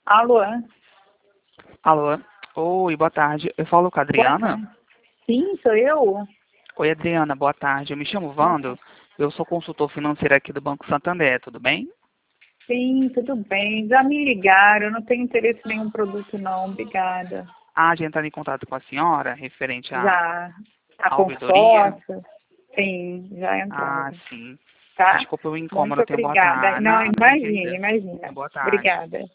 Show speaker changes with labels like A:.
A: Alô?
B: Alô? Oi, boa tarde. Eu falo com a
A: Boa
B: Adriana?
A: tarde. Sim, sou eu.
B: Oi, Adriana, boa tarde. Eu me chamo
A: Boa
B: Vando.
A: tarde.
B: Eu sou consultor financeiro aqui do Banco Santander, tudo bem?
A: Sim, tudo bem. Já me ligaram, eu não tenho interesse em nenhum produto não, obrigada.
B: Ah, já entraram em contato com a senhora referente
A: Já a
B: à ouvidoria?
A: consórcio? Sim, já
B: Ah,
A: entraram.
B: sim.
A: Tá?
B: Desculpa o
A: Muito
B: incômodo, tenha boa
A: obrigada.
B: tarde.
A: Não,
B: Nada,
A: imagina,
B: querida.
A: imagina.
B: Tenha boa tarde.
A: Obrigada.